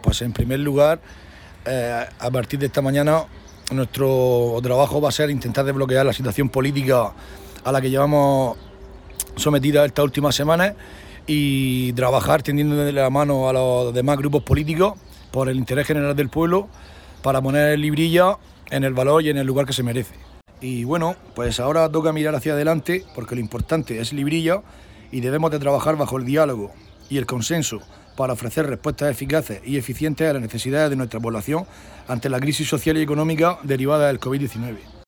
Pues en primer lugar, a partir de esta mañana, nuestro trabajo va a ser intentar desbloquear la situación política a la que llevamos sometida estas últimas semanas y trabajar tendiendo la mano a los demás grupos políticos por el interés general del pueblo para poner Librilla en el valor y en el lugar que se merece. Y bueno, pues ahora toca mirar hacia adelante porque lo importante es Librilla y debemos de trabajar bajo el diálogo y el consenso para ofrecer respuestas eficaces y eficientes a las necesidades de nuestra población ante la crisis social y económica derivada del COVID-19.